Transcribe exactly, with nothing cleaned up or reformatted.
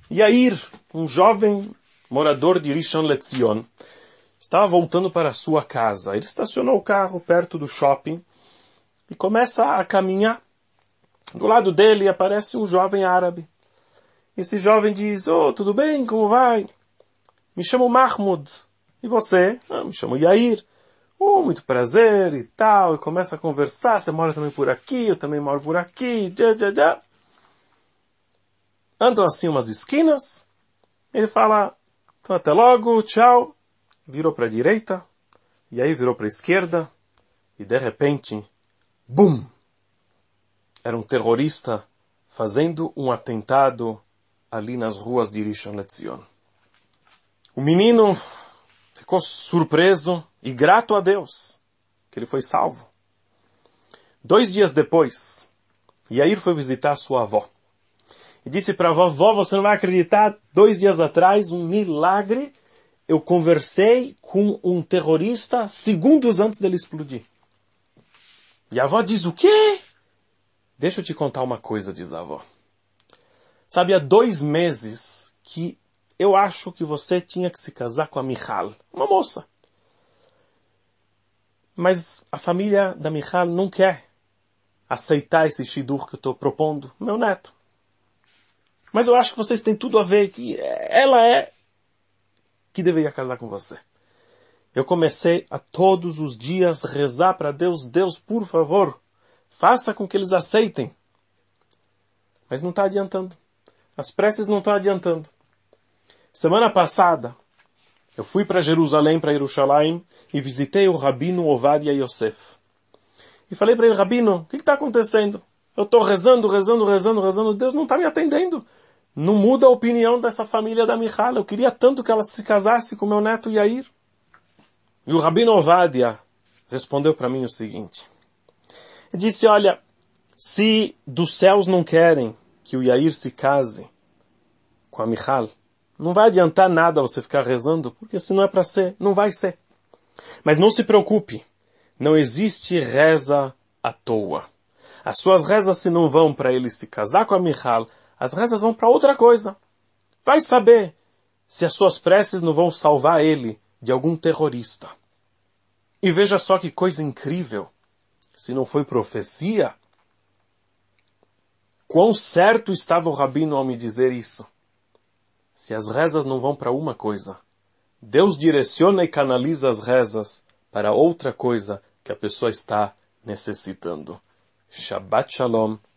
Yair, um jovem morador de Rishon LeZion, estava voltando para sua casa. Ele estacionou o carro perto do shopping e começa a caminhar. Do lado dele aparece um jovem árabe. Esse jovem diz: "Oh, tudo bem? Como vai? Me chamo Mahmoud. E você?" "Ah, me chamo Yair." "Oh, muito prazer e tal." E começa a conversar. "Você mora também por aqui? Eu também moro por aqui." Já, já, já. Andam assim umas esquinas. Ele fala: "Então até logo, tchau." Virou para a direita. E aí virou para a esquerda. E de repente, bum! Era um terrorista fazendo um atentado ali nas ruas de Rishon LeZion. O menino ficou surpreso e grato a Deus que ele foi salvo. Dois dias depois, Yair foi visitar sua avó. E disse para a avó: "Vó, você não vai acreditar, dois dias atrás, um milagre, eu conversei com um terrorista segundos antes dele explodir." E a avó diz: "O quê?" "Deixa eu te contar uma coisa", diz a avó. "Sabe, há dois meses que eu acho que você tinha que se casar com a Michal, uma moça. Mas a família da Michal não quer aceitar esse shidur que eu estou propondo, meu neto. Mas eu acho que vocês têm tudo a ver, que ela é que deveria casar com você." Eu comecei a todos os dias rezar para Deus: "Deus, por favor, faça com que eles aceitem." Mas não está adiantando. As preces não estão adiantando. Semana passada, eu fui para Jerusalém, para Jerusalém, e visitei o Rabino Ovadia Yosef. E falei para ele: "Rabino, o que está acontecendo? Eu estou rezando, rezando, rezando, rezando. Deus não está me atendendo. Não muda a opinião dessa família da Michal. Eu queria tanto que ela se casasse com meu neto Yair." E o Rabino Ovadia respondeu para mim o seguinte. Ele disse: "Olha, se dos céus não querem que o Yair se case com a Michal, não vai adiantar nada você ficar rezando, porque se não é para ser, não vai ser. Mas não se preocupe, não existe reza à toa. As suas rezas, se não vão para ele se casar com a Michal, as rezas vão para outra coisa. Vai saber se as suas preces não vão salvar ele de algum terrorista." E veja só que coisa incrível. Se não foi profecia, quão certo estava o Rabino ao me dizer isso. Se as rezas não vão para uma coisa, Deus direciona e canaliza as rezas para outra coisa que a pessoa está necessitando. Shabbat Shalom